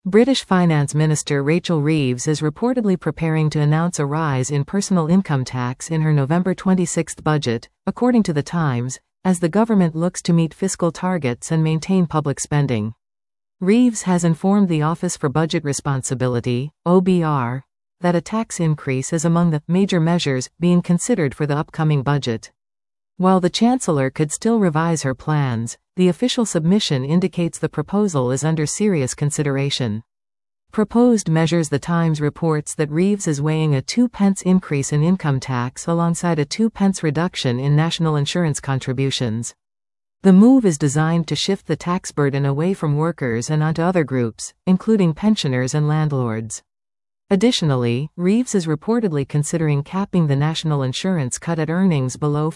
British Finance Minister Rachel Reeves is reportedly preparing to announce a rise in personal income tax in her November 26 budget, according to The Times, as the government looks to meet fiscal targets and maintain public spending. Reeves has informed the Office for Budget Responsibility, OBR, that a tax increase is among the major measures being considered for the upcoming budget. While the Chancellor could still revise her plans, the official submission indicates the proposal is under serious consideration. Proposed measures. The Times reports that Reeves is weighing a 2p increase in income tax alongside a 2p reduction in national insurance contributions. The move is designed to shift the tax burden away from workers and onto other groups, including pensioners and landlords. Additionally, Reeves is reportedly considering capping the national insurance cut at earnings below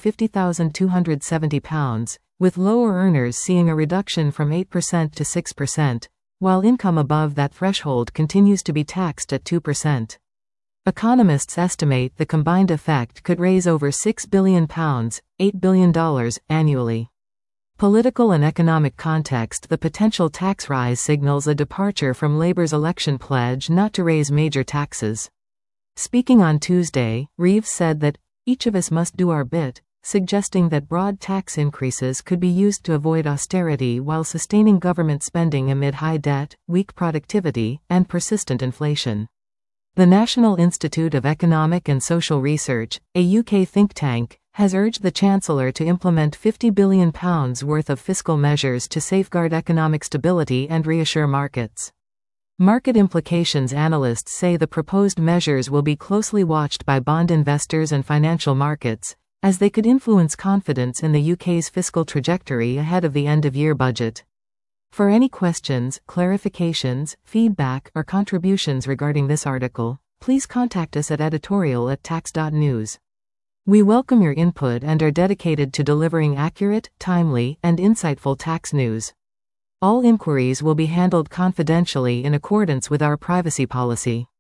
£50,270, with lower earners seeing a reduction from 8% to 6%, while income above that threshold continues to be taxed at 2%. Economists estimate the combined effect could raise over £6 billion, $8 billion, annually. Political and economic context. The potential tax rise signals a departure from Labour's election pledge not to raise major taxes. Speaking on Tuesday, Reeves said that, "Each of us must do our bit," suggesting that broad tax increases could be used to avoid austerity while sustaining government spending amid high debt, weak productivity, and persistent inflation. The National Institute of Economic and Social Research, a UK think tank, has urged the Chancellor to implement £50 billion worth of fiscal measures to safeguard economic stability and reassure markets. Market implications. Analysts say the proposed measures will be closely watched by bond investors and financial markets, as they could influence confidence in the UK's fiscal trajectory ahead of the end-of-year budget. For any questions, clarifications, feedback, or contributions regarding this article, please contact us at editorial@tax.news. We welcome your input and are dedicated to delivering accurate, timely, and insightful tax news. All inquiries will be handled confidentially in accordance with our privacy policy.